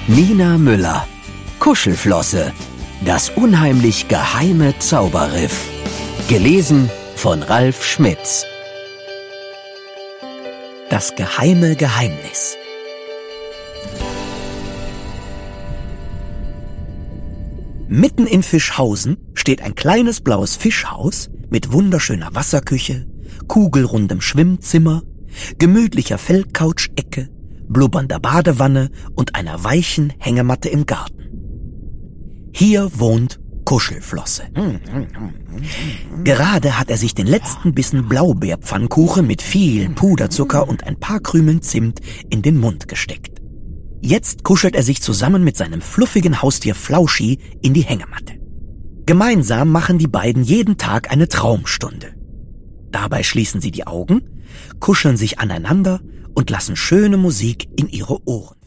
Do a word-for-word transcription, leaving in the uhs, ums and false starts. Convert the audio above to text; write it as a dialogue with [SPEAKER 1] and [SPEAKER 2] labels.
[SPEAKER 1] Nina Müller, Kuschelflosse, das unheimlich geheime Zauberriff. Gelesen von Ralf Schmitz. Das geheime Geheimnis. Mitten in Fischhausen steht ein kleines blaues Fischhaus mit wunderschöner Wasserküche, kugelrundem Schwimmzimmer, gemütlicher Feldcouch-Ecke, blubbernder Badewanne und einer weichen Hängematte im Garten. Hier wohnt Kuschelflosse. Gerade hat er sich den letzten Bissen Blaubeerpfannkuchen mit viel Puderzucker und ein paar Krümeln Zimt in den Mund gesteckt. Jetzt kuschelt er sich zusammen mit seinem fluffigen Haustier Flauschi in die Hängematte. Gemeinsam machen die beiden jeden Tag eine Traumstunde. Dabei schließen sie die Augen, kuscheln sich aneinander und lassen schöne Musik in ihre Ohren.